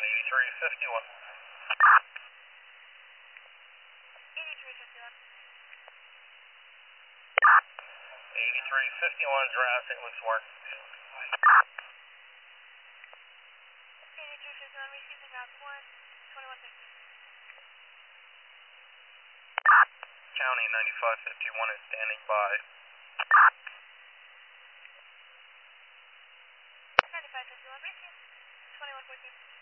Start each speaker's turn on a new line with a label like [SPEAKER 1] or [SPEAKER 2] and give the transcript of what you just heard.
[SPEAKER 1] on 8351.
[SPEAKER 2] 8351.
[SPEAKER 1] 8351 is around St. Luke's Mark.
[SPEAKER 2] 8351, receiving route 1, 2113.
[SPEAKER 1] County 9551 is standing by.
[SPEAKER 2] 9551, receive 2114.